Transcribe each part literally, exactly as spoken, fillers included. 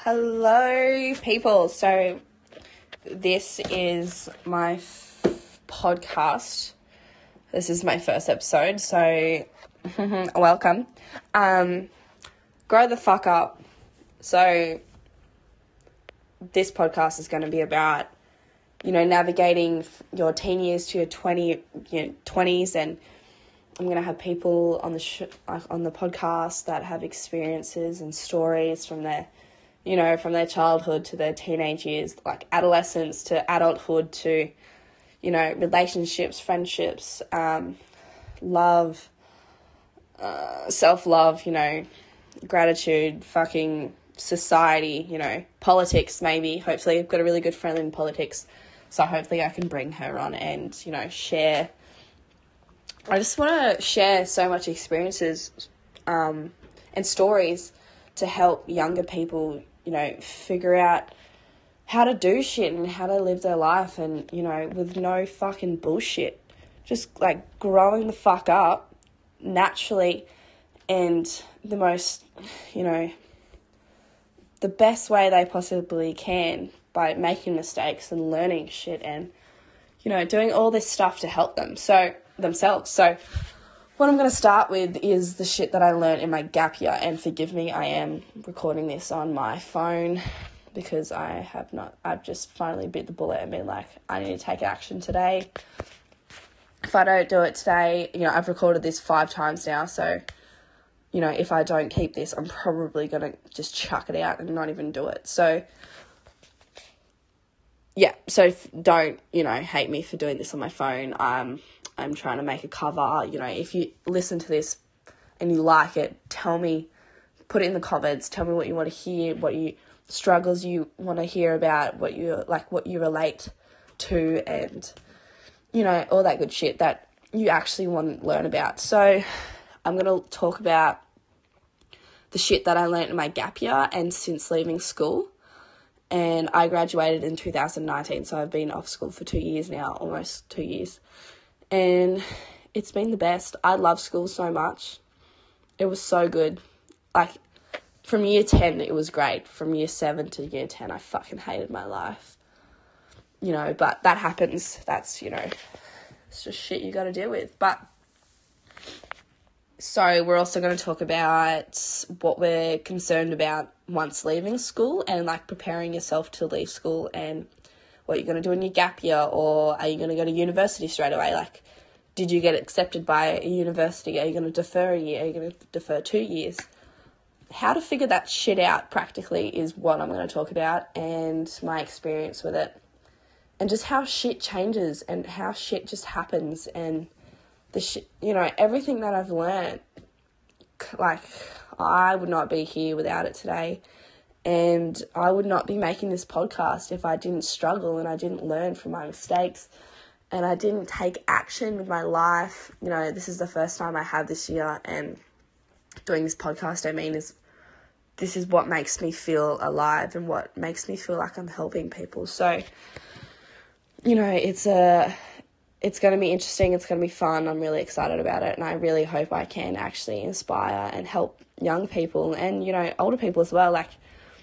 Hello, people. So this is my f- podcast. This is my first episode, so welcome. Um, grow the fuck up. So this podcast is going to be about, you know, navigating your teen years to your twenty, you know, twenties, and I'm going to have people on the sh- on the podcast that have experiences and stories from their, you know, from their childhood to their teenage years, like adolescence to adulthood to, you know, relationships, friendships, um, love, uh, self-love, you know, gratitude, fucking society, you know, politics maybe. Hopefully I've got a really good friend in politics, so hopefully I can bring her on and, you know, share. I just want to share so much experiences um, and stories to help younger people, you know, figure out how to do shit and how to live their life and, you know, with no fucking bullshit. Just, like, growing the fuck up naturally and the most, you know, the best way they possibly can by making mistakes and learning shit and, you know, doing all this stuff to help them, so, themselves. So, what I'm going to start with is the shit that I learned in my gap year, and forgive me, I am recording this on my phone because I have not, I've just finally bit the bullet and been like, I need to take action today. If I don't do it today, you know, I've recorded this five times now, so, you know, if I don't keep this, I'm probably going to just chuck it out and not even do it. So, yeah, so don't, you know, hate me for doing this on my phone. Um, I'm trying to make a cover. You know, if you listen to this and you like it, tell me, put it in the comments, tell me what you want to hear, what you, struggles you want to hear about, what you, like, what you relate to, and, you know, all that good shit that you actually want to learn about. So I'm going to talk about the shit that I learned in my gap year and since leaving school. And I graduated in two thousand nineteen, so I've been off school for two years now, almost two years. And it's been the best. I love school so much. It was so good. Like, from year ten, it was great. From year seven to year ten, I fucking hated my life. You know, but that happens. That's, you know, it's just shit you got to deal with. But, so we're also going to talk about what we're concerned about once leaving school and, like, preparing yourself to leave school and what you're going to do in your gap year, or are you going to go to university straight away? Like, did you get accepted by a university? Are you going to defer a year? Are you going to defer two years? How to figure that shit out practically is what I'm going to talk about, and my experience with it, and just how shit changes and how shit just happens, and the shit, you know, everything that I've learned. Like, I would not be here without it today. And I would not be making this podcast if I didn't struggle and I didn't learn from my mistakes and I didn't take action with my life. You know, this is the first time I have this year, and doing this podcast, I mean, is this is what makes me feel alive and what makes me feel like I'm helping people. So, you know, it's a, it's going to be interesting. It's going to be fun. I'm really excited about it. And I really hope I can actually inspire and help young people and, you know, older people as well. Like,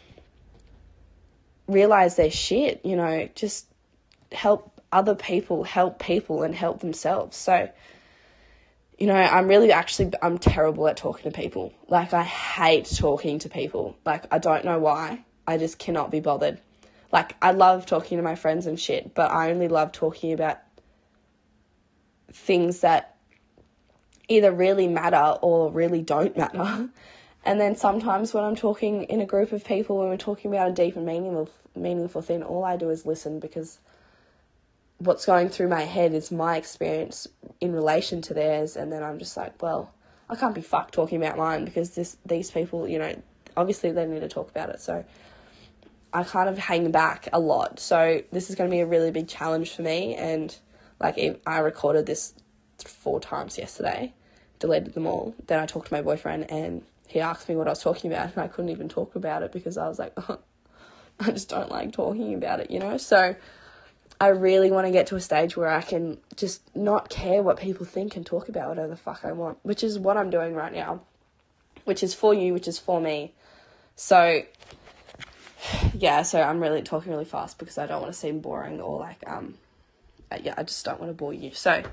realize their shit, you know, just help other people, help people and help themselves. So, you know, I'm really actually, I'm terrible at talking to people. Like, I hate talking to people. Like, I don't know why. I just cannot be bothered. Like, I love talking to my friends and shit, but I only love talking about things that either really matter or really don't matter. And then sometimes when I'm talking in a group of people, when we're talking about a deep and meaningful, meaningful thing, all I do is listen, because what's going through my head is my experience in relation to theirs. And then I'm just like, well, I can't be fucked talking about mine, because this these people, you know, obviously they need to talk about it. So I kind of hang back a lot. So this is going to be a really big challenge for me. And, like, I recorded this four times yesterday, deleted them all. Then I talked to my boyfriend and he asked me what I was talking about, and I couldn't even talk about it because I was like, oh, I just don't like talking about it, you know? So I really want to get to a stage where I can just not care what people think and talk about whatever the fuck I want, which is what I'm doing right now, which is for you, which is for me. So yeah, so I'm really talking really fast because I don't want to seem boring or like, um, yeah, I just don't want to bore you. So,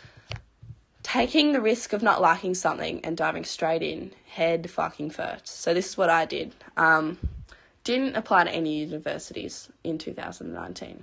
taking the risk of not liking something and diving straight in, head fucking first. So this is what I did. Um, didn't apply to any universities in two thousand nineteen.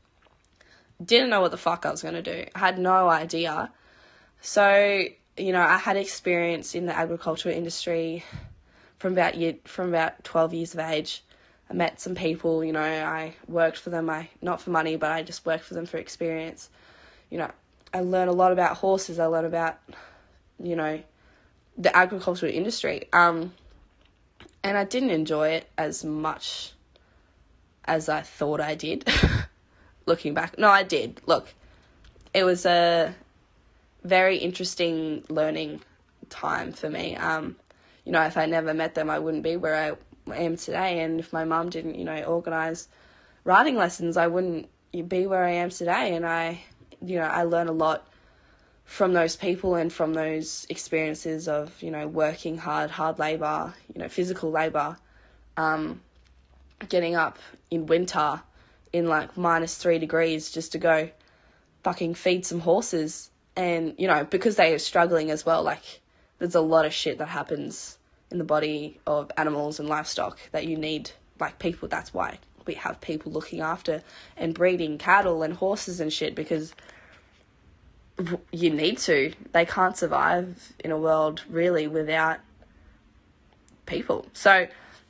Didn't know what the fuck I was going to do. I had no idea. So, you know, I had experience in the agricultural industry from about year, from about twelve years of age. I met some people, you know, I worked for them, I not for money, but I just worked for them for experience. You know, I learned a lot about horses. I learned about, you know, the agricultural industry. Um, and I didn't enjoy it as much as I thought I did. Looking back. No, I did. Look, it was a very interesting learning time for me. Um, you know, if I never met them, I wouldn't be where I am today. And if my mum didn't, you know, organise riding lessons, I wouldn't be where I am today. And I, you know, I learned a lot from those people and from those experiences of, you know, working hard, hard labour, you know, physical labour, um, getting up in winter in like minus three degrees just to go fucking feed some horses. And, you know, because they are struggling as well, like there's a lot of shit that happens in the body of animals and livestock that you need, like people. That's why we have people looking after and breeding cattle and horses and shit, because you need to. They can't survive in a world really without people. So,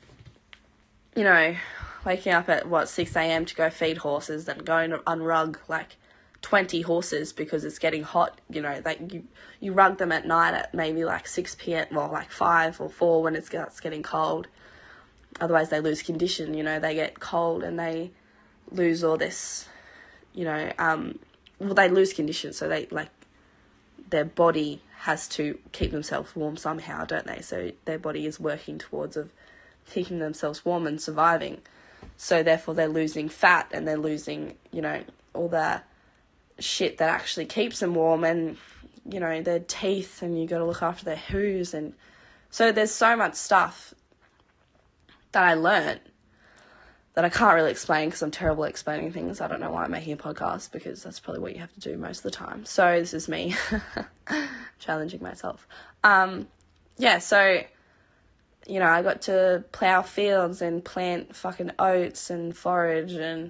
you know, waking up at, what, six a.m. to go feed horses, then going to unrug, like, twenty horses because it's getting hot, you know, like, you, you rug them at night at maybe, like, six p.m., well, like, five or four when it's, it's getting cold. Otherwise, they lose condition, you know, they get cold and they lose all this, you know, um, well, they lose condition, so they, like, their body has to keep themselves warm somehow, don't they? So their body is working towards of keeping themselves warm and surviving. So therefore they're losing fat and they're losing, you know, all the shit that actually keeps them warm, and, you know, their teeth, and you got to look after their hooves. And so there's so much stuff that I learnt that I can't really explain because I'm terrible at explaining things. I don't know why I'm making a podcast, because that's probably what you have to do most of the time. So this is me challenging myself. Um, yeah, so, you know, I got to plough fields and plant fucking oats and forage and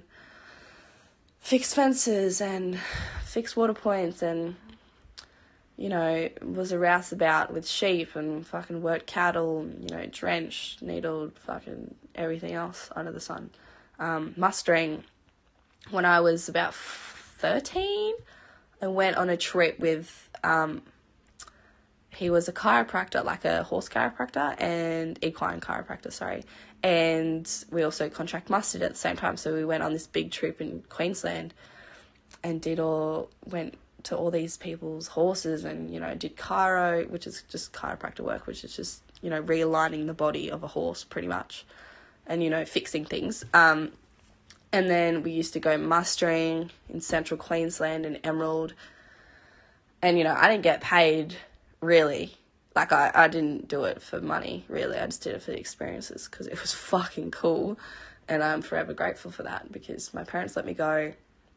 fix fences and fix water points, and, you know, was a rouseabout with sheep and fucking worked cattle, you know, drenched, needled, fucking everything else under the sun. Um, mustering. When I was about thirteen, I went on a trip with, um, he was a chiropractor, like a horse chiropractor and equine chiropractor, sorry. And we also contract mustered at the same time. So we went on this big trip in Queensland and did all, went to all these people's horses and, you know, did chiro, which is just chiropractor work, which is just, you know, realigning the body of a horse pretty much and, you know, fixing things. Um, and then we used to go mustering in central Queensland and Emerald. And, you know, I didn't get paid really. Like, I, I didn't do it for money, really. I just did it for the experiences because it was fucking cool. And I'm forever grateful for that because my parents let me go.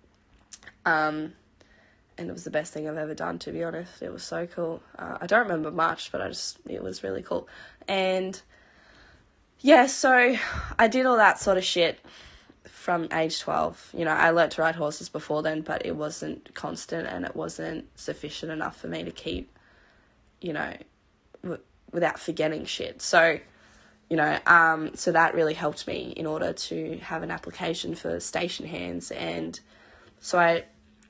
Um, and it was the best thing I've ever done, to be honest. It was so cool. Uh, I don't remember much, but I just, it was really cool. And, yeah, so I did all that sort of shit from age twelve. You know, I learnt to ride horses before then, but it wasn't constant and it wasn't sufficient enough for me to keep, you know, w- without forgetting shit. So, you know, um, so that really helped me in order to have an application for station hands. And so I,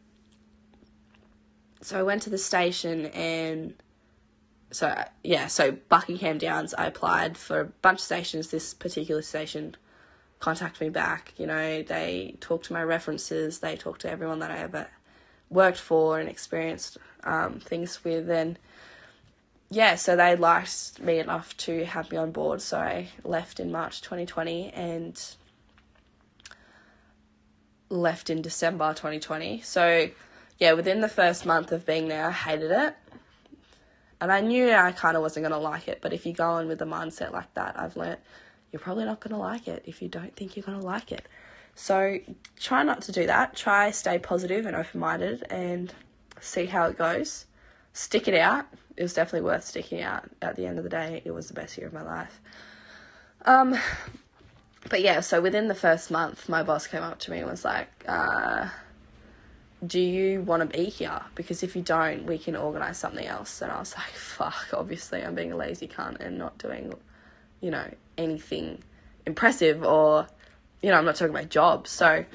so I went to the station and so, yeah, so Buckingham Downs, I applied for a bunch of stations. This particular station contacted me back, you know, they talked to my references, they talked to everyone that I ever worked for and experienced um, things with, and yeah, so they liked me enough to have me on board. So I left in March twenty twenty and left in December twenty twenty. So yeah, within the first month of being there, I hated it. And I knew I kind of wasn't going to like it. But if you go in with a mindset like that, I've learnt, you're probably not going to like it if you don't think you're going to like it. So try not to do that. Try stay positive and open-minded and see how it goes. Stick it out. It was definitely worth sticking out. At the end of the day, it was the best year of my life. Um, but yeah, so within the first month, my boss came up to me and was like, uh, do you want to be here? Because if you don't, we can organise something else. And I was like, fuck, obviously I'm being a lazy cunt and not doing, you know, anything impressive or, you know, I'm not talking about jobs. So,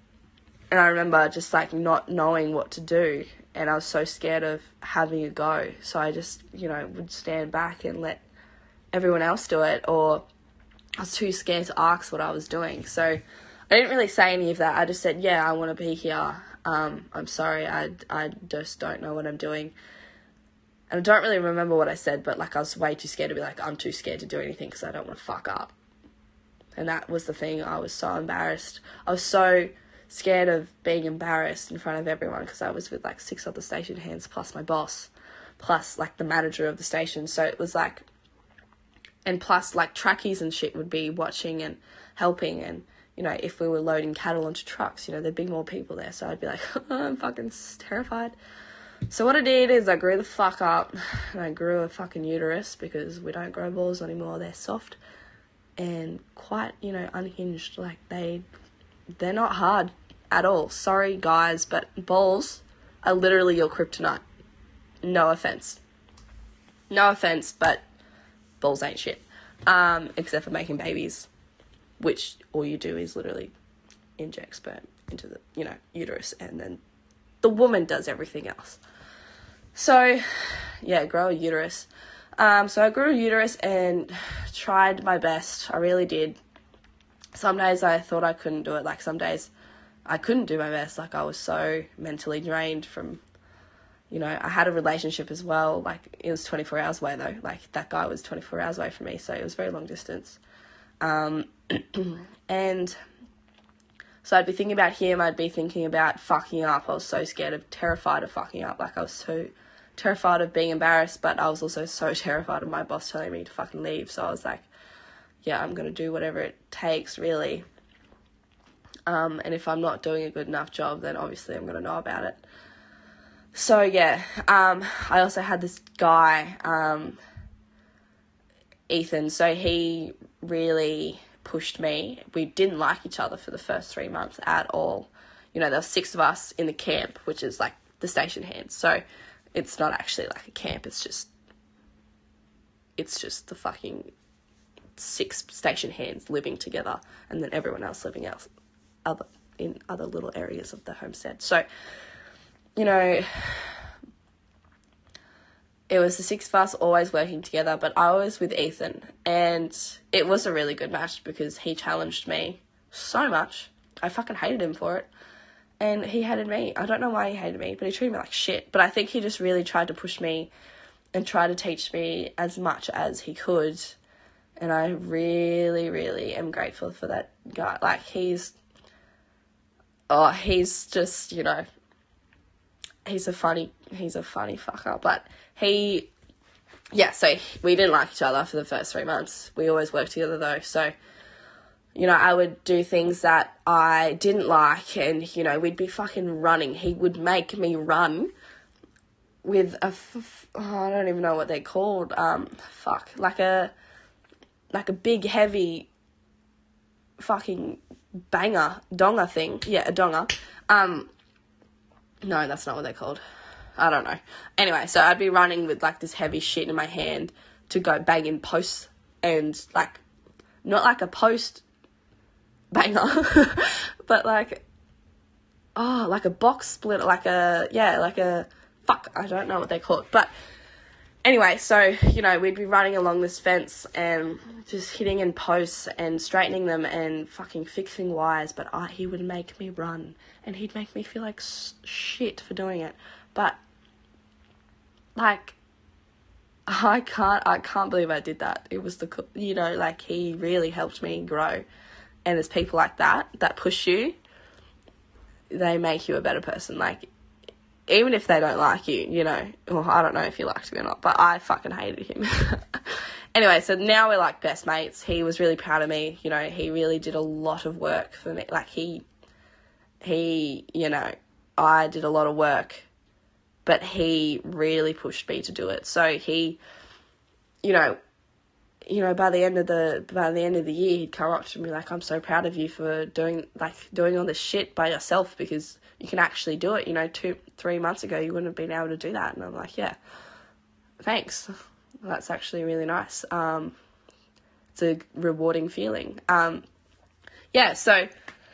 and I remember just like not knowing what to do. And I was so scared of having a go. So I just, you know, would stand back and let everyone else do it. Or I was too scared to ask what I was doing. So I didn't really say any of that. I just said, yeah, I want to be here. Um, I'm sorry, I, I just don't know what I'm doing. And I don't really remember what I said, but like I was way too scared to be like, I'm too scared to do anything because I don't want to fuck up. And that was the thing. I was so embarrassed. I was so scared of being embarrassed in front of everyone because I was with like six other station hands plus my boss, plus like the manager of the station. So it was like, and plus like trackies and shit would be watching and helping. And, you know, if we were loading cattle onto trucks, you know, there'd be more people there. So I'd be like, oh, I'm fucking terrified. So what I did is I grew the fuck up and I grew a fucking uterus because we don't grow balls anymore. They're soft and quite, you know, unhinged. Like they, they're not hard at all. Sorry guys, but balls are literally your kryptonite. No offense. No offense, but balls ain't shit. Um, except for making babies, which all you do is literally inject sperm into the, you know, uterus, and then the woman does everything else. So, yeah, grow a uterus. Um, so I grew a uterus and tried my best. I really did. Some days I thought I couldn't do it. Like some days I couldn't do my best. Like I was so mentally drained from, you know, I had a relationship as well. Like it was twenty-four hours away though. Like that guy was twenty-four hours away from me. So it was very long distance. Um, and so I'd be thinking about him. I'd be thinking about fucking up. I was so scared of, terrified of fucking up. Like I was so terrified of being embarrassed, but I was also so terrified of my boss telling me to fucking leave. So I was like, yeah, I'm going to do whatever it takes, really. Um, and if I'm not doing a good enough job, then obviously I'm going to know about it. So, yeah, um, I also had this guy, um, Ethan, so he really pushed me. We didn't like each other for the first three months at all. You know, there were six of us in the camp, which is like the station hands. So it's not actually like a camp. It's just, it's just the fucking six station hands living together, and then everyone else living else other in other little areas of the homestead. So, you know, it was the six of us always working together, but I was with Ethan, and it was a really good match because he challenged me so much. I fucking hated him for it, and he hated me. I don't know why he hated me, but he treated me like shit. But I think he just really tried to push me and try to teach me as much as he could, and I really, really am grateful for that guy. Like, he's, oh, he's just, you know, he's a funny, he's a funny fucker, but he, yeah, so we didn't like each other for the first three months. We always worked together though, so, you know, I would do things that I didn't like, and, you know, we'd be fucking running. He would make me run with a, f- oh, I don't even know what they're called, um, fuck, like a, like a big, heavy fucking banger, donga thing, yeah, a donga, um, no, that's not what they're called. I don't know. Anyway, so I'd be running with, like, this heavy shit in my hand to go bang in posts, and, like, not like a post banger, but, like, oh, like a box split, like a, yeah, like a, fuck, I don't know what they're called. But anyway, so, you know, we'd be running along this fence and just hitting in posts and straightening them and fucking fixing wires, but I, he would make me run, and he'd make me feel like shit for doing it. But, like, I can't, I can't believe I did that. It was the, you know, like, he really helped me grow. And there's people like that, that push you, they make you a better person. Like, even if they don't like you, you know, well, I don't know if he liked me or not, but I fucking hated him. Anyway, so now we're like best mates. He was really proud of me. You know, he really did a lot of work for me. Like he, he, you know, I did a lot of work, but he really pushed me to do it. So he, you know, you know, by the end of the, by the end of the year, he'd come up to me like, I'm so proud of you for doing, like, doing all this shit by yourself because you can actually do it. You know, two, three months ago, you wouldn't have been able to do that. And I'm like, yeah, thanks. That's actually really nice. Um, it's a rewarding feeling. Um, yeah, so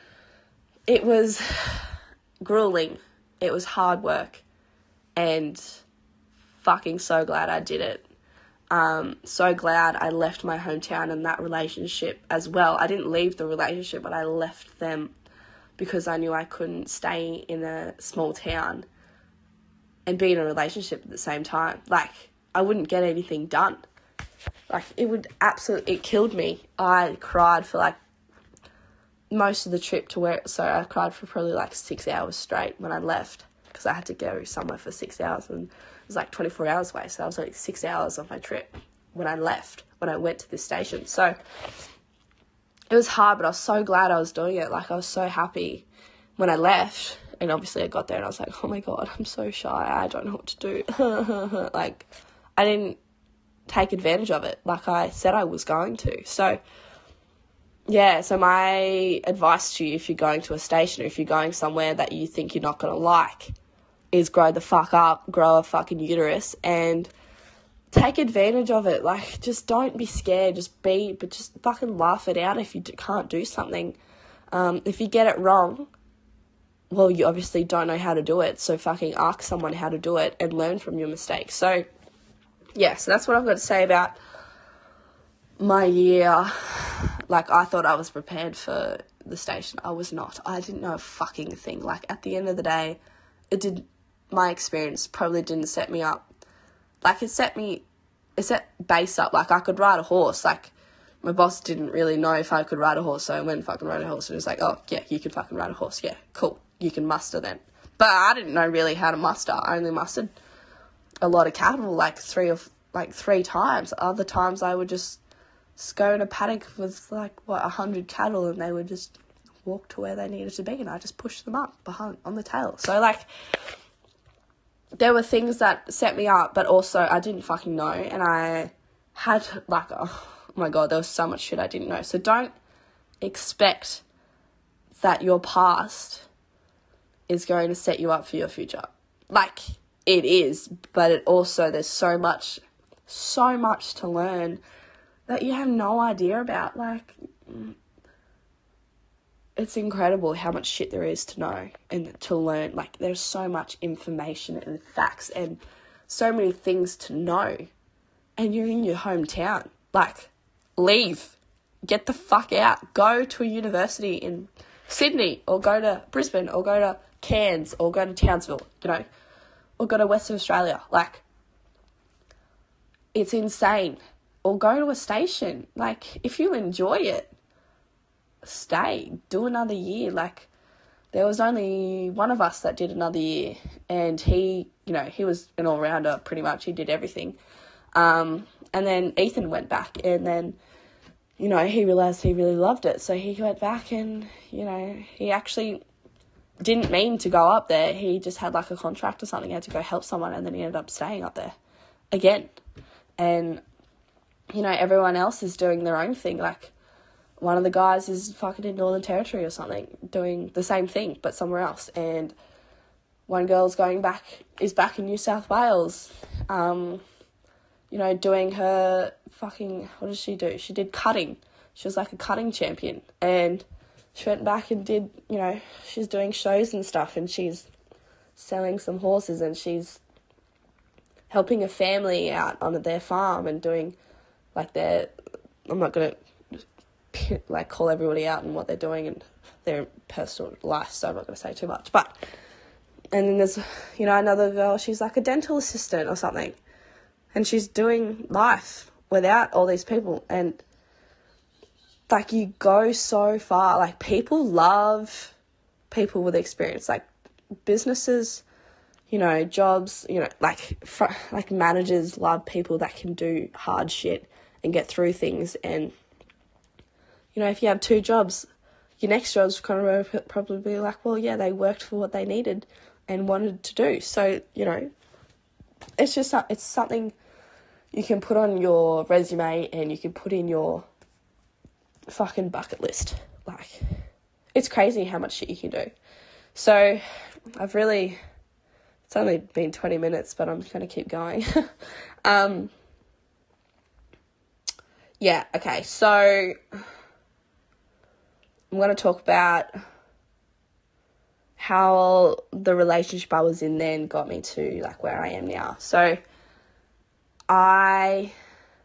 it was grueling. It was hard work. And fucking so glad I did it. Um, so glad I left my hometown and that relationship as well. I didn't leave the relationship, but I left them because I knew I couldn't stay in a small town and be in a relationship at the same time. Like, I wouldn't get anything done. Like, it would absolutely, it killed me. I cried for, like, most of the trip to where, so I cried for probably, like, six hours straight when I left because I had to go somewhere for six hours and it was, like, twenty-four hours away. So I was, like, six hours off my trip when I left, when I went to this station. So it was hard, but I was so glad I was doing it. Like, I was so happy when I left. And obviously I got there and I was like, oh, my God, I'm so shy. I don't know what to do. Like, I didn't take advantage of it like I said I was going to. So, yeah, so my advice to you if you're going to a station or if you're going somewhere that you think you're not going to like is grow the fuck up, grow a fucking uterus and take advantage of it. Like, just don't be scared. Just be, but just fucking laugh it out if you d- can't do something. Um, if you get it wrong, well, you obviously don't know how to do it. So fucking ask someone how to do it and learn from your mistakes. So, yeah, so that's what I've got to say about my year. Like, I thought I was prepared for the station. I was not. I didn't know a fucking thing. Like, at the end of the day, it did, my experience probably didn't set me up. Like, it set me, it set base up. Like, I could ride a horse. Like, my boss didn't really know if I could ride a horse, so I went and fucking rode a horse. And he was like, oh, yeah, you can fucking ride a horse. Yeah, cool. You can muster then. But I didn't know really how to muster. I only mustered a lot of cattle, like three or like three times. Other times I would just, just go in a paddock with like what a hundred cattle, and they would just walk to where they needed to be, and I just pushed them up behind on the tail. So like, there were things that set me up, but also I didn't fucking know, and I had like, oh my God, there was so much shit I didn't know. So don't expect that your past is going to set you up for your future. Like, it is, but it also, there's so much, so much to learn that you have no idea about. Like, it's incredible how much shit there is to know and to learn. Like, there's so much information and facts and so many things to know. And you're in your hometown. Like, leave. Get the fuck out. Go to a university in Sydney, or go to Brisbane, or go to Cairns, or go to Townsville, you know, or go to Western Australia. Like, it's insane. Or go to a station. Like, if you enjoy it, stay. Do another year. Like, there was only one of us that did another year, and he, you know, he was an all-rounder pretty much. He did everything. Um, and then Ethan went back, and then, you know, he realised he really loved it. So he went back and, you know, he actually didn't mean to go up there. He just had like a contract or something. He had to go help someone, and then he ended up staying up there again. And, you know, everyone else is doing their own thing. Like, one of the guys is fucking in Northern Territory or something, doing the same thing, but somewhere else. And one girl's going back, is back in New South Wales, um, you know, doing her fucking, what did she do? She did cutting. She was like a cutting champion. And she went back and did, you know, she's doing shows and stuff, and she's selling some horses, and she's helping a family out on their farm and doing, like, their, I'm not going to, like, call everybody out and what they're doing and their personal life, so I'm not going to say too much. But, and then there's, you know, another girl, she's like a dental assistant or something, and she's doing life without all these people. And, like, you go so far. Like, people love people with experience. Like, businesses, you know, jobs, you know, like, fr- like managers love people that can do hard shit and get through things. And, you know, if you have two jobs, your next job's kind of probably be like, well, yeah, they worked for what they needed and wanted to do. So, you know, it's just, it's something you can put on your resume and you can put in your fucking bucket list. Like, it's crazy how much shit you can do. So I've really, it's only been twenty minutes, but I'm going to keep going. um, yeah, okay, so I'm going to talk about how the relationship I was in then got me to, like, where I am now. So I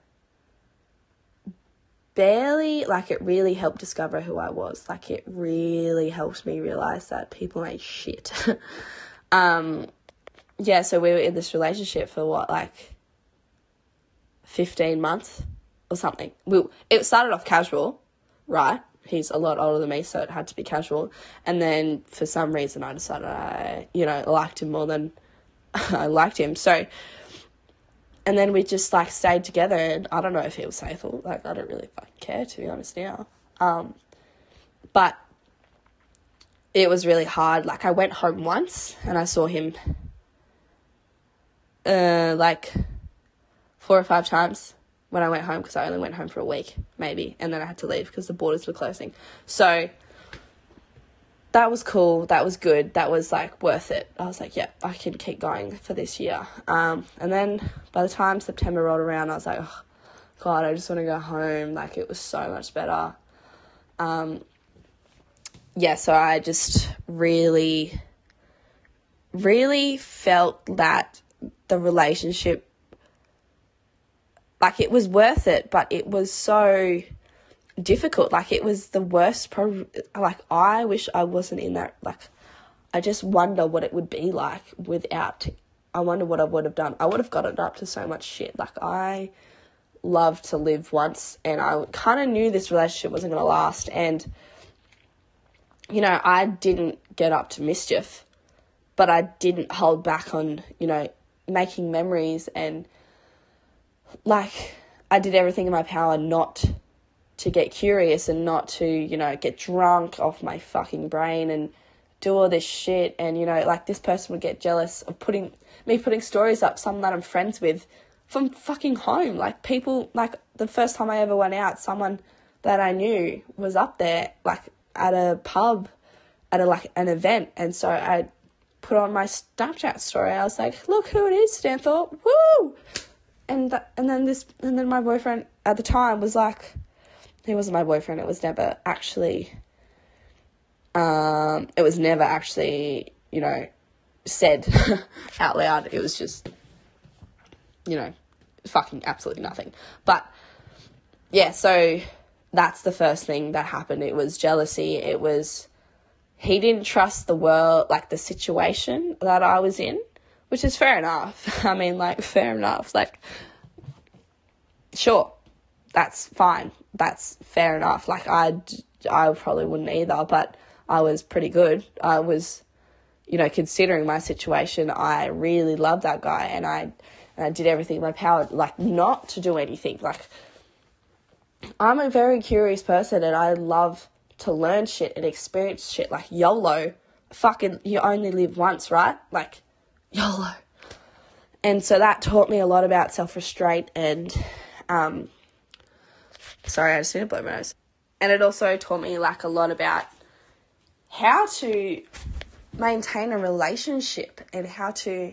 barely, like, it really helped discover who I was. Like, it really helped me realise that people ain't shit. um, yeah, so we were in this relationship for, what, like, fifteen months or something. We, it started off casual, right? He's a lot older than me, so it had to be casual. And then, for some reason, I decided I, you know, liked him more than I liked him. So, and then we just, like, stayed together, and I don't know if he was faithful. Like, I don't really fucking care, to be honest, now. Um, but it was really hard. Like, I went home once, and I saw him, uh, like, four or five times when I went home, because I only went home for a week, maybe, and then I had to leave because the borders were closing. So that was cool. That was good. That was, like, worth it. I was like, yeah, I can keep going for this year. Um, and then by the time September rolled around, I was like, oh, God, I just want to go home. Like, it was so much better. Um, yeah, so I just really, really felt that the relationship, like, it was worth it, but it was so difficult. Like, it was the worst, pro- like, I wish I wasn't in that. Like, I just wonder what it would be like without, I wonder what I would have done. I would have gotten up to so much shit. Like, I loved to live once, and I kind of knew this relationship wasn't going to last, and, you know, I didn't get up to mischief, but I didn't hold back on, you know, making memories, and, like, I did everything in my power not to get curious and not to, you know, get drunk off my fucking brain and do all this shit. And, you know, like, this person would get jealous of putting me putting stories up, someone that I'm friends with, from fucking home. Like, people, like, the first time I ever went out, someone that I knew was up there, like, at a pub, at a, like, an event. And so I put on my Snapchat story. I was like, look who it is, Stanthorpe. Woo! And th- and then this, and then my boyfriend at the time was like, he wasn't my boyfriend. It was never actually, um, it was never actually, you know, said out loud. It was just, you know, fucking absolutely nothing. But yeah, so that's the first thing that happened. It was jealousy. It was, he didn't trust the world, like, the situation that I was in, which is fair enough. I mean, like, fair enough. Like, sure, that's fine. That's fair enough. Like, I, I probably wouldn't either, but I was pretty good. I was, you know, considering my situation, I really loved that guy, and I, and I did everything in my power, like, not to do anything. Like, I'm a very curious person, and I love to learn shit and experience shit. Like, YOLO. Fucking, you only live once, right? Like, YOLO. And so that taught me a lot about self-restraint and, um, sorry, I just need to blow my nose. And it also taught me, like, a lot about how to maintain a relationship and how to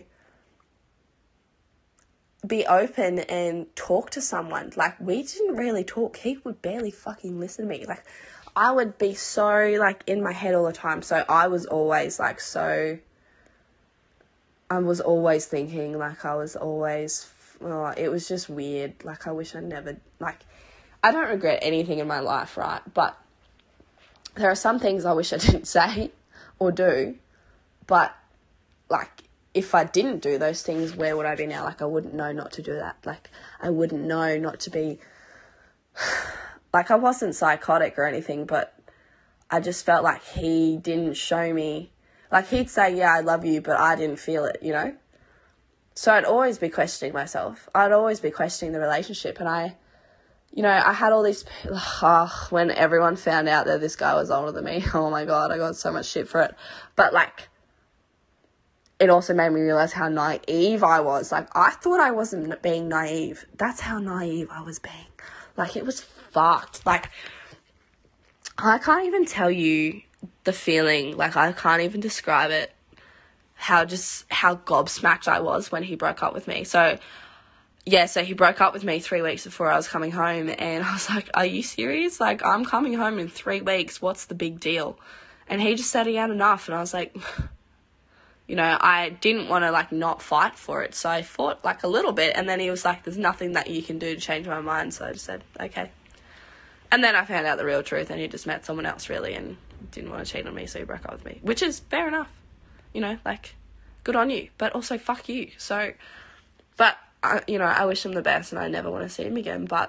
be open and talk to someone. Like, we didn't really talk. He would barely fucking listen to me. Like, I would be so, like, in my head all the time. So I was always, like, so, I was always thinking, like, I was always, oh, it was just weird. Like, I wish I never, like, I don't regret anything in my life, right? But there are some things I wish I didn't say or do. But, like, if I didn't do those things, where would I be now? Like, I wouldn't know not to do that. Like, I wouldn't know not to be, like, I wasn't psychotic or anything, but I just felt like he didn't show me, like, he'd say, yeah, I love you, but I didn't feel it, you know? So I'd always be questioning myself. I'd always be questioning the relationship, and I, you know, I had all these, oh, when everyone found out that this guy was older than me, oh my God, I got so much shit for it. But, like, it also made me realise how naive I was. Like, I thought I wasn't being naive. That's how naive I was being. Like, it was fucked. Like, I can't even tell you the feeling. Like, I can't even describe it. How just, how gobsmacked I was when he broke up with me. So, yeah, so he broke up with me three weeks before I was coming home, and I was like, are you serious? Like, I'm coming home in three weeks. What's the big deal? And he just said he had enough, and I was like, you know, I didn't want to, like, not fight for it, so I fought, like, a little bit, and then he was like, there's nothing that you can do to change my mind, so I just said, okay. And then I found out the real truth, and he just met someone else, really, and didn't want to cheat on me, so he broke up with me, which is fair enough. You know, like, good on you, but also fuck you. So, but, I, you know, I wish him the best, and I never want to see him again, but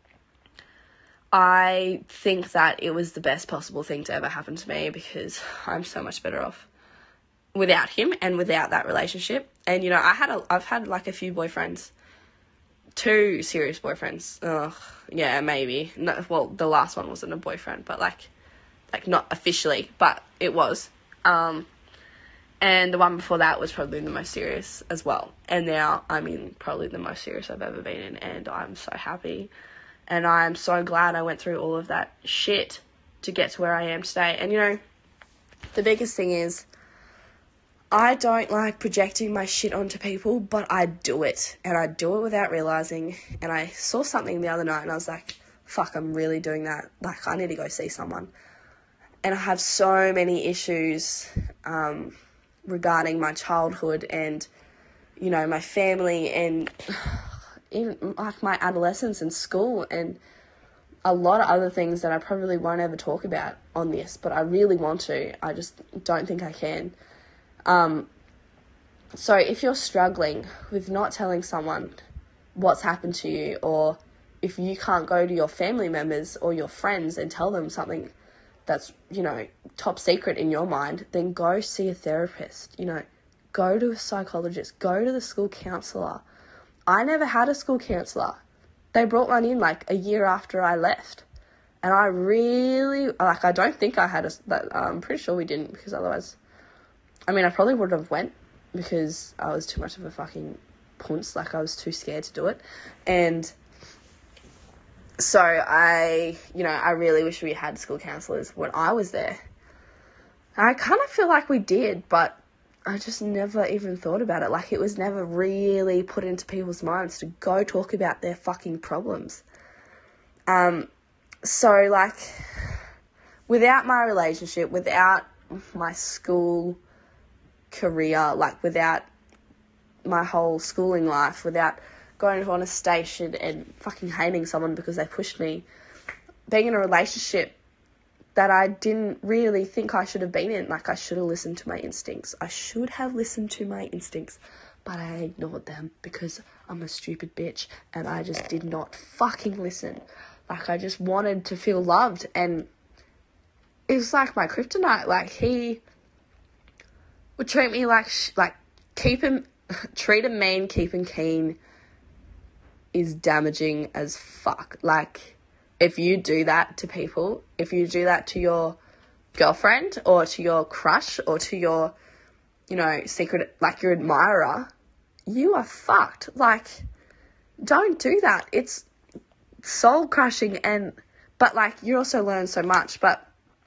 I think that it was the best possible thing to ever happen to me, because I'm so much better off without him and without that relationship. And, you know, I had a, I've had, like, a few boyfriends, two serious boyfriends. Ugh, yeah, maybe. No, well, the last one wasn't a boyfriend, but, like, like, not officially, but it was. Um, and the one before that was probably the most serious as well. And now I'm in probably the most serious I've ever been in, and I'm so happy. And I'm so glad I went through all of that shit to get to where I am today. And, you know, the biggest thing is, I don't like projecting my shit onto people, but I do it. And I do it without realising. And I saw something the other night and I was like, fuck, I'm really doing that. Like, I need to go see someone. And I have so many issues um, regarding my childhood and, you know, my family and even, like, my adolescence and school and a lot of other things that I probably won't ever talk about on this, but I really want to. I just don't think I can. Um, so if you're struggling with not telling someone what's happened to you, or if you can't go to your family members or your friends and tell them something that's, you know, top secret in your mind, then go see a therapist, you know, go to a psychologist, go to the school counsellor. I never had a school counsellor. They brought one in, like, a year after I left. And I really, like, I don't think I had a, that, I'm pretty sure we didn't, because otherwise, I mean, I probably would have went, because I was too much of a fucking punce, like, I was too scared to do it. And so I, you know, I really wish we had school counsellors when I was there. I kind of feel like we did, but I just never even thought about it. Like, it was never really put into people's minds to go talk about their fucking problems. Um, so, like, without my relationship, without my school career, like, without my whole schooling life, without going on a station and fucking hating someone because they pushed me, being in a relationship that I didn't really think I should have been in. Like, I should have listened to my instincts. I should have listened to my instincts, but I ignored them because I'm a stupid bitch and I just did not fucking listen. Like, I just wanted to feel loved, and it was like my kryptonite. Like, he would treat me like, sh- like, keep him, treat him mean, keep him keen is damaging as fuck. Like, if you do that to people, if you do that to your girlfriend or to your crush or to your, you know, secret, like, your admirer, you are fucked. Like, don't do that. It's soul crushing, and, but, like, you also learn so much. But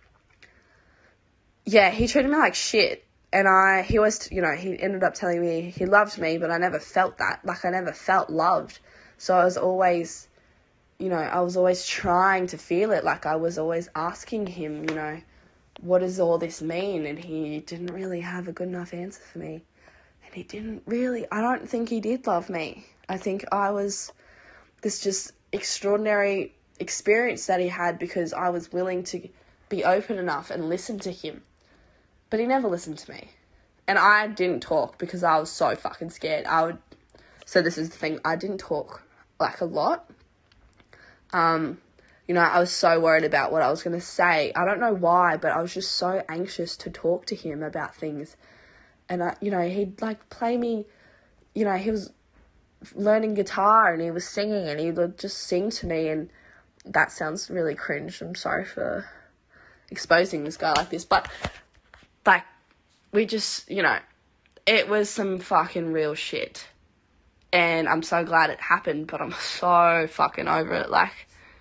yeah, he treated me like shit. And I, he always, you know, he ended up telling me he loved me, but I never felt that. Like, I never felt loved. So I was always, you know, I was always trying to feel it. Like, I was always asking him, you know, what does all this mean? And he didn't really have a good enough answer for me. And he didn't really, I don't think he did love me. I think I was this just extraordinary experience that he had because I was willing to be open enough and listen to him. But he never listened to me. And I didn't talk because I was so fucking scared. I would, so this is the thing, I didn't talk, like, a lot. Um, you know, I was so worried about what I was going to say. I don't know why, but I was just so anxious to talk to him about things. And, I, you know, he'd, like, play me, you know, he was learning guitar and he was singing and he would just sing to me, and that sounds really cringe. I'm sorry for exposing this guy like this, but like we just, you know, it was some fucking real shit, and I'm so glad it happened, but I'm so fucking over it. Like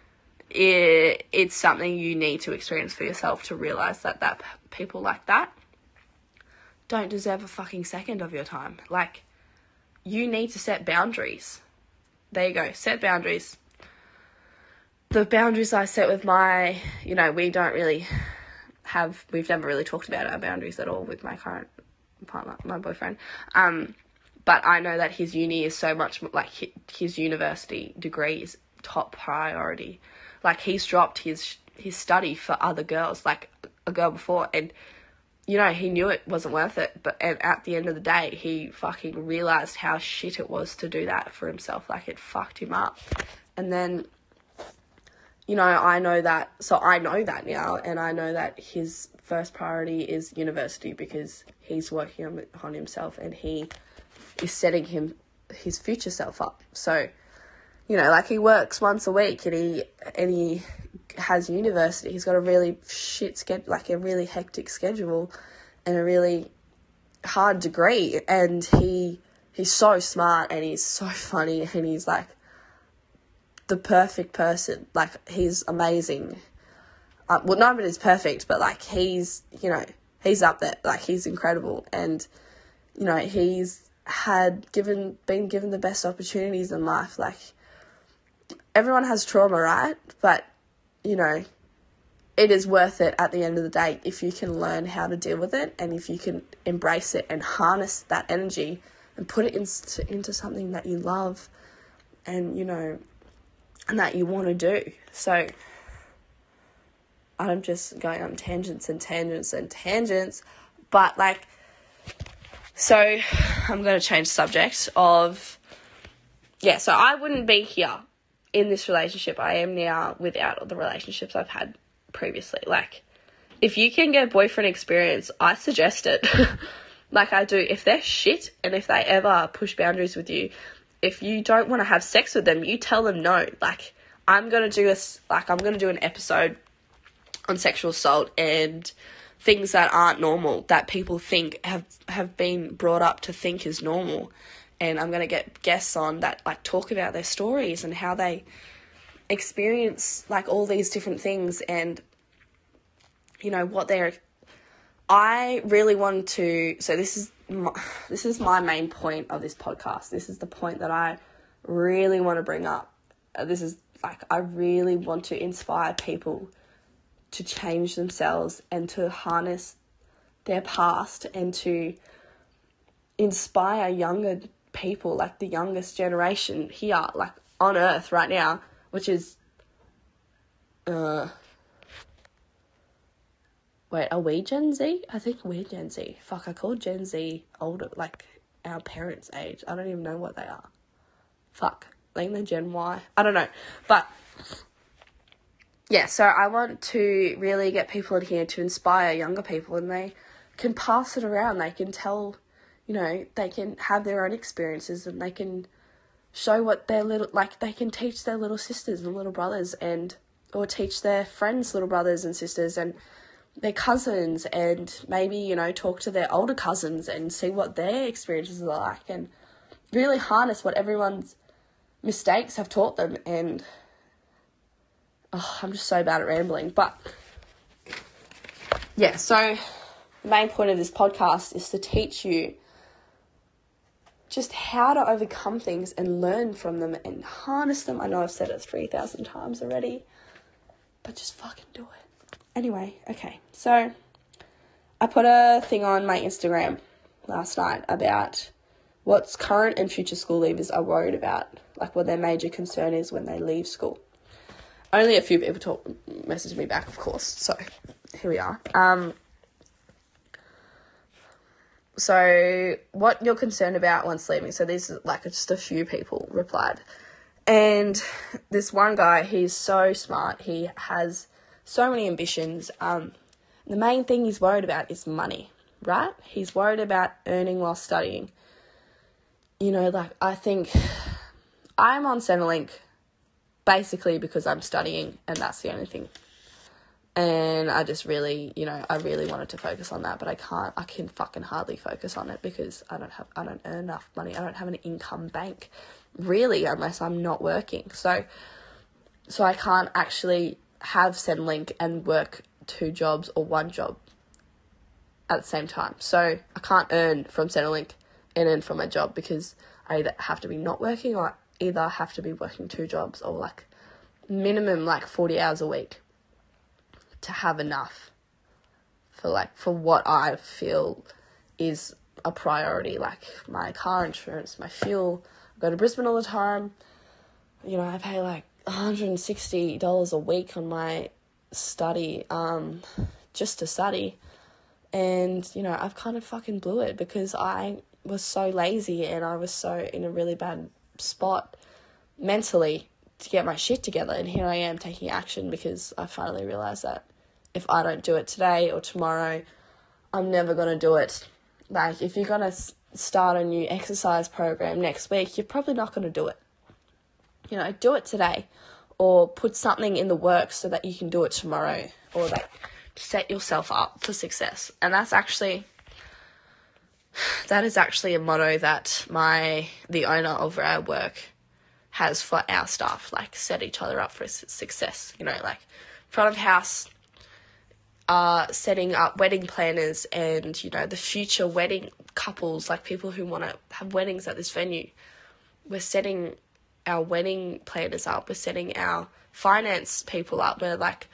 it, it's something you need to experience for yourself to realize that that people like that don't deserve a fucking second of your time. Like, you need to set boundaries. There you go, set boundaries. The boundaries I set with my, you know, we don't really have, we've never really talked about our boundaries at all with my current partner, my boyfriend. Um, but I know that his uni is so much, like, his university degree is top priority. Like, he's dropped his his study for other girls, like a girl before, and you know, he knew it wasn't worth it, but and at the end of the day, he fucking realised how shit it was to do that for himself. Like, it fucked him up. And then, you know, I know that, so I know that now, and I know that his first priority is university because he's working on, on himself and he is setting him, his future self up. So, you know, like, he works once a week and he, and he has university. He's got a really shit schedule, like a really hectic schedule and a really hard degree, and he he's so smart and he's so funny and he's like the perfect person. Like, he's amazing. Uh, well, nobody's perfect, but like, he's, you know, he's up there. Like, he's incredible, and you know, he's had given been given the best opportunities in life. Like, everyone has trauma, right? But you know, it is worth it at the end of the day if you can learn how to deal with it, and if you can embrace it and harness that energy and put it into, into something that you love and, you know, and that you want to do. So I'm just going on tangents and tangents and tangents, but like, so I'm going to change the subject of, yeah, so I wouldn't be here in this relationship I am now without the relationships I've had previously. Like, if you can get boyfriend experience, I suggest it. Like I do. If they're shit and if they ever push boundaries with you, if you don't want to have sex with them, you tell them no. Like, I'm going to do a, like, I'm going to do an episode on sexual assault and things that aren't normal, that people think have, have been brought up to think is normal. And I'm going to get guests on that, like, talk about their stories and how they experience, like, all these different things and, you know, what they're... I really want to... So this is my, this is my main point of this podcast. This is the point that I really want to bring up. Uh, this is, like, I really want to inspire people to change themselves and to harness their past and to inspire younger people, like the youngest generation here, like on earth right now, which is uh wait, are we Gen Z? I think we're Gen Z. Fuck, I call Gen Z older, like our parents' age. I don't even know what they are. Fuck, I think they're Gen Y. I don't know, but yeah, so I want to really get people in here to inspire younger people, and they can pass it around. They can tell, you know, they can have their own experiences, and they can show what their little, like, they can teach their little sisters and little brothers, and, or teach their friends' little brothers and sisters and their cousins, and maybe, you know, talk to their older cousins and see what their experiences are like, and really harness what everyone's mistakes have taught them. And oh, I'm just so bad at rambling, but yeah, so the main point of this podcast is to teach you just how to overcome things and learn from them and harness them. I know I've said it three thousand times already, but just fucking do it. Anyway, okay, so I put a thing on my Instagram last night about what current and future school leavers are worried about, like what their major concern is when they leave school. Only a few people talk, messaged me back, of course, so here we are. Um, so what you're concerned about once leaving, so these are like just a few people replied. And this one guy, he's so smart, he has so many ambitions. Um, the main thing he's worried about is money, right? He's worried about earning while studying. You know, like, I think I'm on Centrelink basically because I'm studying, and that's the only thing. And I just really, you know, I really wanted to focus on that, but I can't, I can fucking hardly focus on it because I don't have, I don't earn enough money. I don't have an income bank, really, unless I'm not working. So, so I can't actually have Centrelink and work two jobs or one job at the same time. So I can't earn from Centrelink and earn from my job because I either have to be not working or either have to be working two jobs or like minimum like forty hours a week to have enough for like for what I feel is a priority, like my car insurance, my fuel. I go to Brisbane all the time. You know, I pay like one hundred sixty dollars a week on my study, um, just to study. And, you know, I've kind of fucking blew it because I was so lazy and I was so in a really bad spot mentally to get my shit together. And here I am taking action because I finally realised that if I don't do it today or tomorrow, I'm never going to do it. Like, if you're going to s- start a new exercise program next week, you're probably not going to do it. You know, do it today or put something in the works so that you can do it tomorrow, or like set yourself up for success. And that's actually, that is actually a motto that my, the owner of where I work has for our staff, like set each other up for success, you know, like front of house, uh, setting up wedding planners and, you know, the future wedding couples, like people who want to have weddings at this venue. We're setting our wedding planners up. We're setting our finance people up. We're like,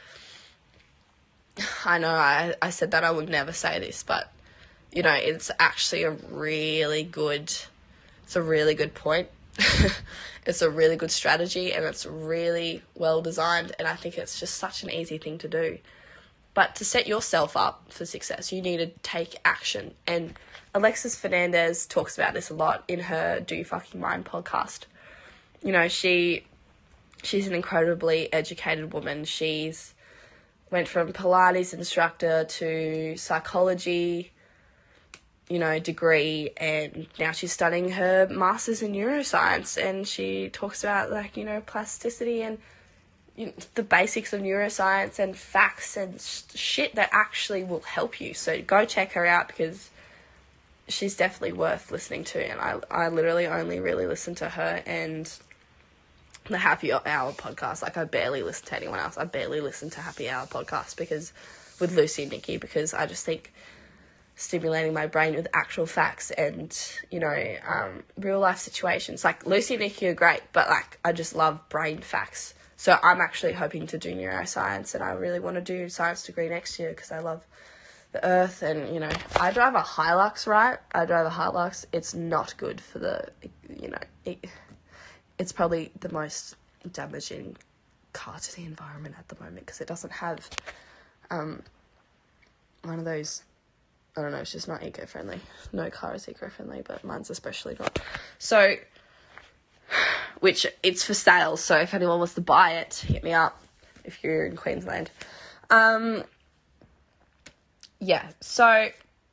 I know I, I said that I would never say this, but, you know, it's actually a really good, it's a really good point. It's a really good strategy and it's really well designed, and I think it's just such an easy thing to do. But to set yourself up for success, you need to take action. And Alexis Fernandez talks about this a lot in her Do You Fucking Mind podcast. You know, she she's an incredibly educated woman. She's went from Pilates instructor to psychology, you know, degree, and now she's studying her master's in neuroscience, and she talks about, like, you know, plasticity and you know, the basics of neuroscience and facts and sh- shit that actually will help you. So go check her out because she's definitely worth listening to, and I, I literally only really listen to her and the Happy Hour podcast. Like, I barely listen to anyone else. I barely listen to Happy Hour podcast because with Lucy and Nikki, because I just think stimulating my brain with actual facts and, you know, um, real life situations. Like, Lucy and Nikki are great, but, like, I just love brain facts. So I'm actually hoping to do neuroscience, and I really want to do a science degree next year because I love the earth. And, you know, I drive a Hilux, right? I drive a Hilux. It's not good for the, you know, it, it's probably the most damaging car to the environment at the moment because it doesn't have um, one of those, I don't know, it's just not eco-friendly. No car is eco-friendly, but mine's especially not. So, which it's for sale, so if anyone wants to buy it, hit me up if you're in Queensland. Um, yeah, so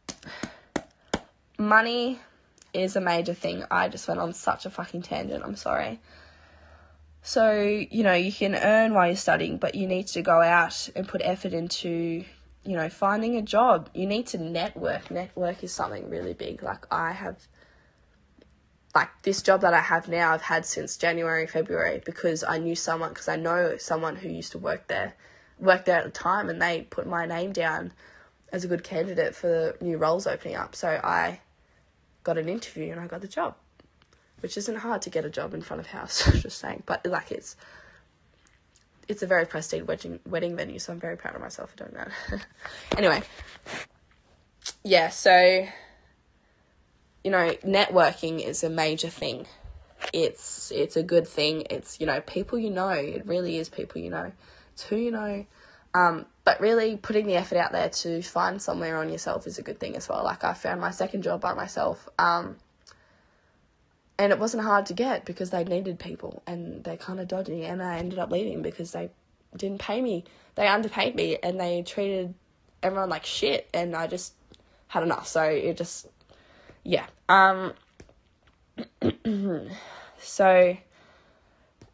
money is a major thing. I just went on such a fucking tangent, I'm sorry. So, you know, you can earn while you're studying, but you need to go out and put effort into, you know, finding a job. You need to network. Network is something really big. Like, I have, like, this job that I have now, I've had since January, February, because I knew someone, because I know someone who used to work there, worked there at the time, and they put my name down as a good candidate for new roles opening up. So I got an interview and I got the job, which isn't hard to get a job in front of house, just saying. But, like, it's, it's a very prestige wedding, wedding venue, so I'm very proud of myself for doing that. Anyway, yeah, so, you know, networking is a major thing. It's, it's a good thing. It's, you know, people you know. It really is people you know. It's who you know. Um, but really putting the effort out there to find somewhere on yourself is a good thing as well. Like, I found my second job by myself, um, and it wasn't hard to get because they needed people and they're kind of dodgy, and I ended up leaving because they didn't pay me. They underpaid me and they treated everyone like shit, and I just had enough. So it just, yeah. Um, so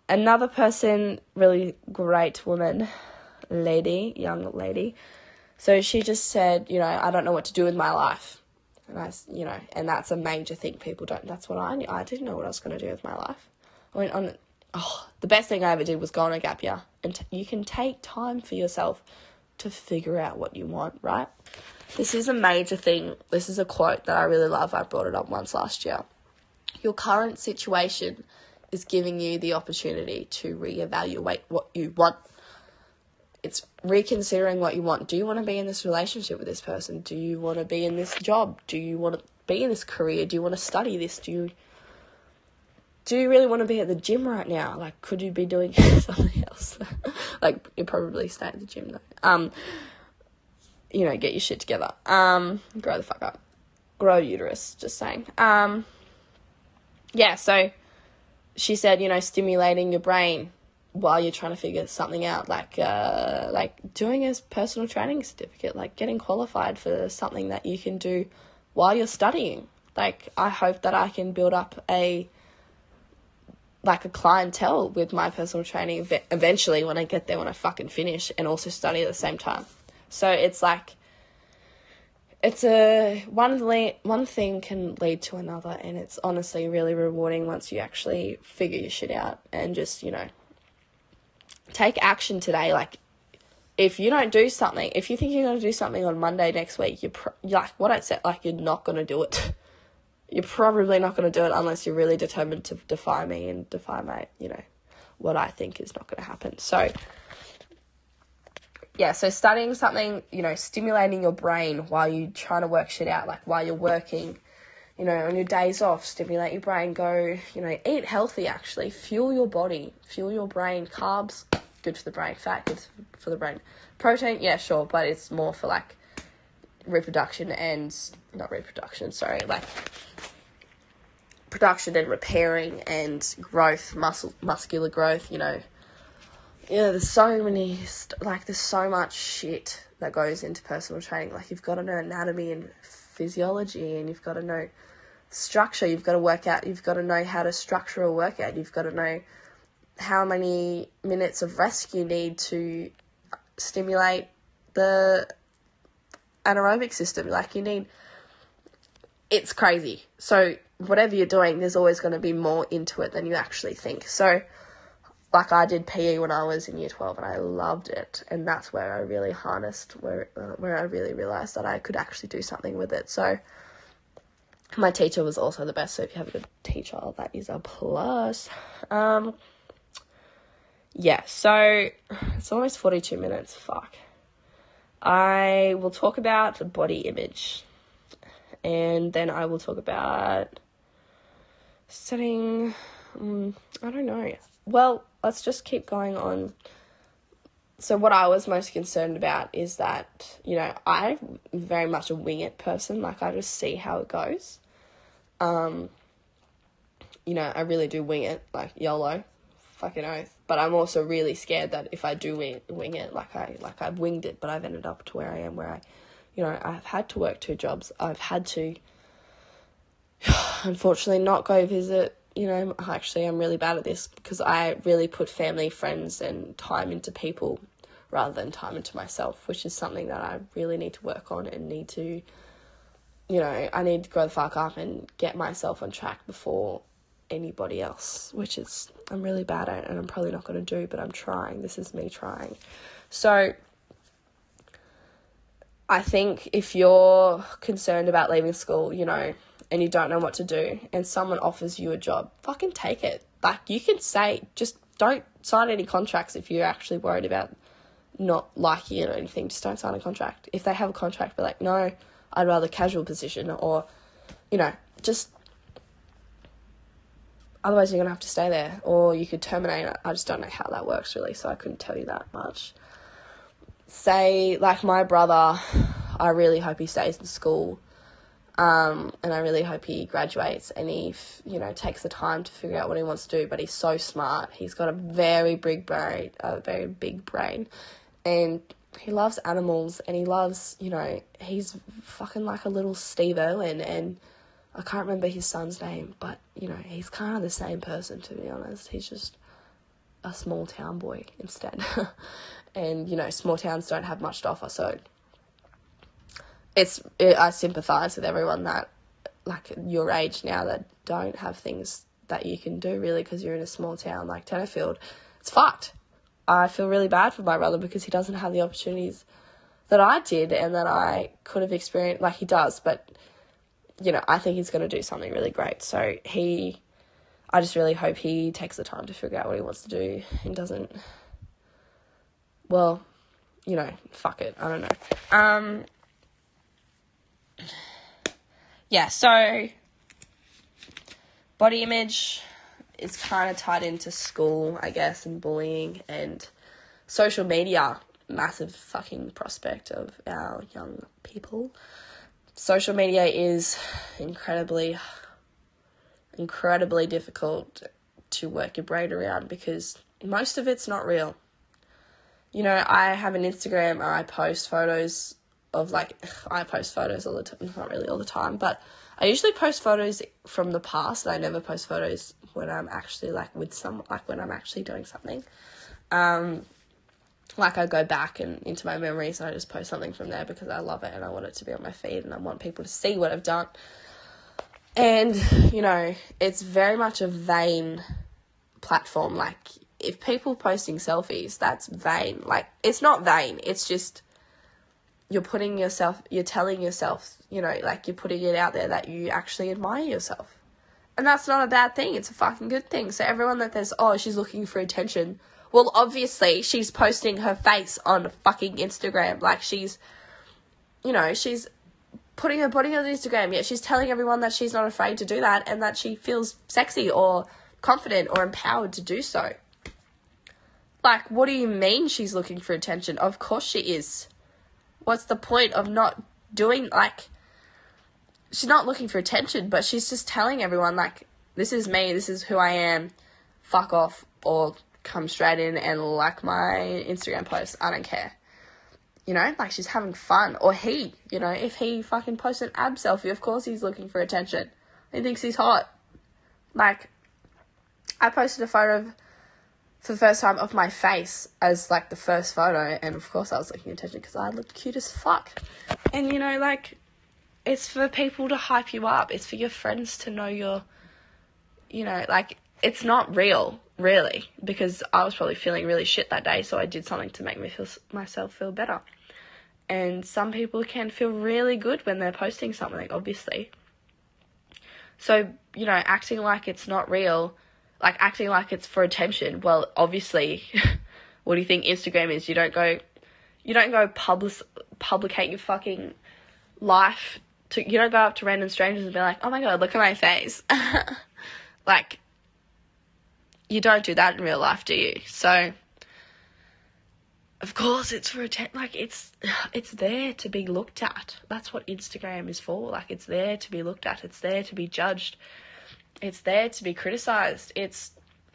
another person, really great woman, lady, young lady. So she just said, you know, I don't know what to do with my life. And I, you know, and that's a major thing. People don't, that's what I knew. I didn't know what I was going to do with my life. I went on, oh, the best thing I ever did was go on a gap year. And t- you can take time for yourself to figure out what you want, right? This is a major thing. This is a quote that I really love. I brought it up once last year. Your current situation is giving you the opportunity to reevaluate what you want. It's reconsidering what you want. Do you want to be in this relationship with this person? Do you want to be in this job? Do you want to be in this career? Do you want to study this? Do you do you really want to be at the gym right now? Like, could you be doing something else? Like, you'd probably stay at the gym though. Um, you know, get your shit together. Um, grow the fuck up. Grow uterus, just saying. Um, yeah, so she said, you know, stimulating your brain while you're trying to figure something out, like uh, like doing a personal training certificate, like getting qualified for something that you can do while you're studying. Like, I hope that I can build up a, like a clientele with my personal training eventually when I get there, when I fucking finish, and also study at the same time. So it's like, it's a, one, le- one thing can lead to another, and it's honestly really rewarding once you actually figure your shit out and just, you know, take action today. Like, if you don't do something, if you think you're going to do something on Monday next week, you're, pro- like what I said, like, you're not going to do it. You're probably not going to do it unless you're really determined to defy me and defy my, you know, what I think is not going to happen. So, yeah, so studying something, you know, stimulating your brain while you're trying to work shit out, like while you're working, you know, on your days off, stimulate your brain, go, you know, eat healthy, actually, fuel your body, fuel your brain. Carbs, good for the brain. Fat, good for the brain. Protein, yeah, sure, but it's more for, like, reproduction and, not reproduction, sorry, like, production and repairing and growth, muscle, muscular growth, you know. Yeah, there's so many, like, there's so much shit that goes into personal training. Like, you've got to know anatomy and physiology, and you've got to know structure. You've got to work out, you've got to know how to structure a workout. You've got to know how many minutes of rest you need to stimulate the anaerobic system. Like, you need, it's crazy. So whatever you're doing, there's always going to be more into it than you actually think. So, like, I did P E when I was in year twelve, and I loved it, and that's where I really harnessed, where uh, where I really realised that I could actually do something with it. So my teacher was also the best, so if you have a good teacher, that is a plus. Um, yeah, so it's almost forty-two minutes, fuck. I will talk about body image, and then I will talk about setting, um, I don't know, well, let's just keep going on. So what I was most concerned about is that, you know, I'm very much a wing it person. Like, I just see how it goes. Um, you know, I really do wing it, like YOLO, fucking oath. But I'm also really scared that if I do wing, wing it, like I, like I've winged it, but I've ended up to where I am, where I, you know, I've had to work two jobs. I've had to, unfortunately, not go visit. You know, actually, I'm really bad at this because I really put family, friends, and time into people rather than time into myself, which is something that I really need to work on and need to, you know, I need to grow the fuck up and get myself on track before anybody else, which is, I'm really bad at, and I'm probably not going to do, but I'm trying. This is me trying. So I think if you're concerned about leaving school, you know, and you don't know what to do, and someone offers you a job, fucking take it. Like, you can say, just don't sign any contracts if you're actually worried about not liking it or anything. Just don't sign a contract. If they have a contract, be like, no, I'd rather casual position, or, you know, just, otherwise you're going to have to stay there, or you could terminate it. I just don't know how that works, really, so I couldn't tell you that much. Say, like, my brother, I really hope he stays in school. Um, and I really hope he graduates and he, you know, takes the time to figure out what he wants to do. But he's so smart. He's got a very big brain, a very big brain, and he loves animals, and he loves, you know, he's fucking like a little Steve Irwin, and I can't remember his son's name, but, you know, he's kind of the same person, to be honest. He's just a small town boy instead. And, you know, small towns don't have much to offer, so it's, it, I sympathise with everyone that, like, your age now that don't have things that you can do, really, because you're in a small town like Tenterfield. It's fucked. I feel really bad for my brother because he doesn't have the opportunities that I did and that I could have experienced, like he does, but, you know, I think he's going to do something really great. So he, I just really hope he takes the time to figure out what he wants to do and doesn't, well, you know, fuck it. I don't know. Um, yeah, so body image is kind of tied into school, I guess, and bullying and social media. Massive fucking prospect of our young people. Social media is incredibly, incredibly difficult to work your brain around because most of it's not real. You know, I have an Instagram and I post photos of, like, I post photos all the time, not really all the time, but I usually post photos from the past. I never post photos when I'm actually, like, with some, like, when I'm actually doing something. Um... Like, I go back and into my memories and I just post something from there because I love it and I want it to be on my feed and I want people to see what I've done. And, you know, it's very much a vain platform. Like, if people posting selfies, that's vain. Like, it's not vain. It's just you're putting yourself, you're telling yourself, you know, like, you're putting it out there that you actually admire yourself. And that's not a bad thing. It's a fucking good thing. So everyone that says, oh, she's looking for attention, well, obviously, she's posting her face on fucking Instagram. Like, she's, you know, she's putting her body on Instagram, yet she's telling everyone that she's not afraid to do that and that she feels sexy or confident or empowered to do so. Like, what do you mean she's looking for attention? Of course she is. What's the point of not doing, like, she's not looking for attention, but she's just telling everyone, like, this is me, this is who I am, fuck off, or come straight in and like my Instagram post. I don't care. You know, like, she's having fun. Or he, you know, if he fucking posts an ab selfie, of course he's looking for attention. He thinks he's hot. Like, I posted a photo of, for the first time, of my face as, like, the first photo, and of course I was looking attention because I looked cute as fuck. And, you know, like, it's for people to hype you up. It's for your friends to know you're, you know, like, it's not real, really, because I was probably feeling really shit that day, so I did something to make me feel myself feel better. And some people can feel really good when they're posting something, obviously. So, you know, acting like it's not real, like acting like it's for attention, well, obviously, what do you think Instagram is? You don't go, you don't go public, publicate your fucking life, to, you don't go up to random strangers and be like, oh my god, look at my face. Like, you don't do that in real life, do you? So, of course, it's for attention. Like, it's it's there to be looked at. That's what Instagram is for. Like, it's there to be looked at. It's there to be judged. It's there to be criticised. It's,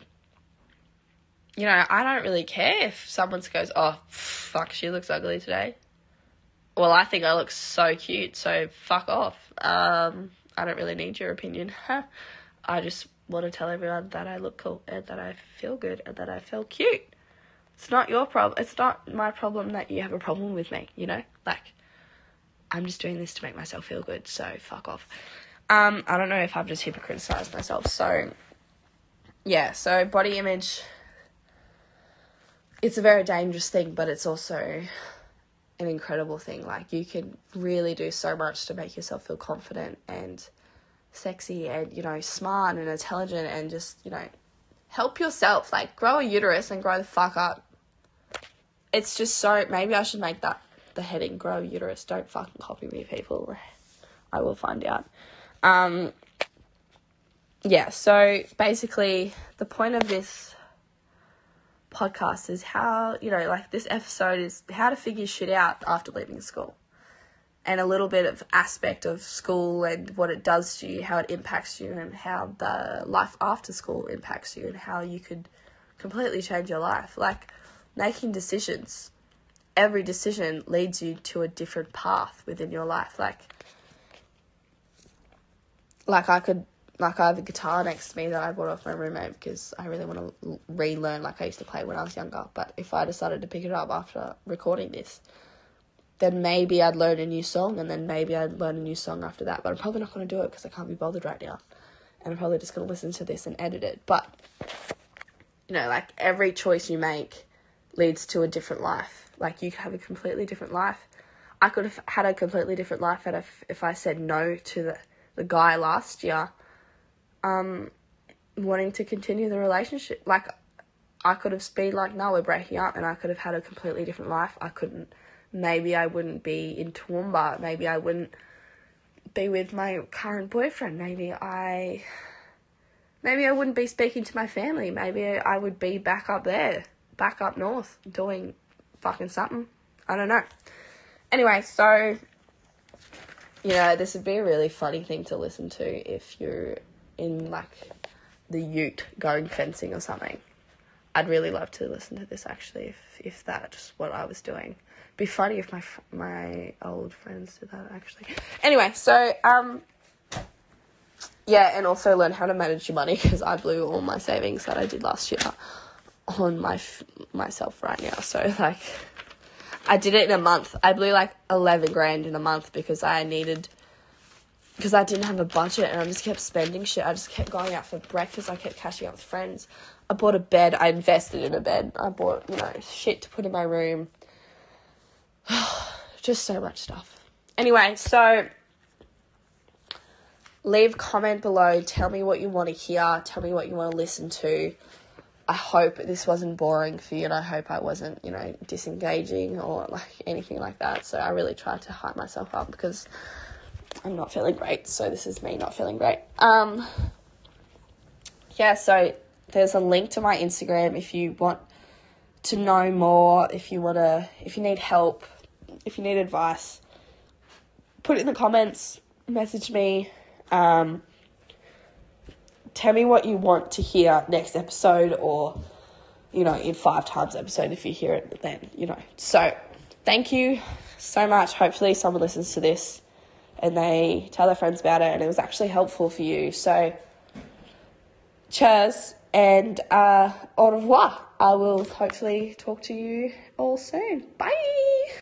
you know, I don't really care if someone goes, oh, fuck, she looks ugly today. Well, I think I look so cute, so fuck off. Um, I don't really need your opinion. I just want to tell everyone that I look cool and that I feel good and that I feel cute. It's not your problem. It's not my problem that you have a problem with me, you know? Like, I'm just doing this to make myself feel good, so fuck off. Um, I don't know if I've just hypocriticized myself. So, yeah, so body image, it's a very dangerous thing, but it's also an incredible thing. Like, you can really do so much to make yourself feel confident and sexy and, you know, smart and intelligent and just, you know, help yourself. Like, grow a uterus and grow the fuck up. It's just so, maybe I should make that the heading, grow a uterus. Don't fucking copy me, people. I will find out. Um, yeah, so basically the point of this podcast is how, you know, like, this episode is how to figure shit out after leaving school. And a little bit of aspect of school and what it does to you, how it impacts you, and how the life after school impacts you, and how you could completely change your life. Like, making decisions. Every decision leads you to a different path within your life. Like, like I could, like, I have a guitar next to me that I bought off my roommate because I really want to relearn, like I used to play when I was younger. But if I decided to pick it up after recording this, then maybe I'd learn a new song, and then maybe I'd learn a new song after that. But I'm probably not going to do it because I can't be bothered right now. And I'm probably just going to listen to this and edit it. But, you know, like, every choice you make leads to a different life. Like, you could have a completely different life. I could have had a completely different life if, if I said no to the, the guy last year, um, wanting to continue the relationship. Like, I could have been like, no, we're breaking up, and I could have had a completely different life. I couldn't. Maybe I wouldn't be in Toowoomba. Maybe I wouldn't be with my current boyfriend. Maybe I... Maybe I wouldn't be speaking to my family. Maybe I would be back up there, back up north, doing fucking something. I don't know. Anyway, so, you know, this would be a really funny thing to listen to if you're in, like, the ute going fencing or something. I'd really love to listen to this, actually, if, if that's what I was doing. It'd be funny if my my old friends did that, actually. Anyway, so, um... yeah, and also learn how to manage your money, because I blew all my savings that I did last year on my myself right now. So, like, I did it in a month. I blew, like, eleven grand in a month because I needed... Because I didn't have a budget, and I just kept spending shit. I just kept going out for breakfast. I kept catching up with friends. I bought a bed. I invested in a bed. I bought, you know, shit to put in my room. Just so much stuff. Anyway, so... leave a comment below. Tell me what you want to hear. Tell me what you want to listen to. I hope this wasn't boring for you, and I hope I wasn't, you know, disengaging or, like, anything like that. So I really tried to hype myself up because I'm not feeling great. So this is me not feeling great. Um, yeah, so there's a link to my Instagram if you want to know more, if you want to, if you need help, if you need advice. Put it in the comments. Message me. Um, tell me what you want to hear next episode, or, you know, in five times episode if you hear it then, you know. So, thank you so much. Hopefully someone listens to this and they tell their friends about it and it was actually helpful for you. So, cheers and uh, au revoir. I will hopefully talk to you all soon. Bye!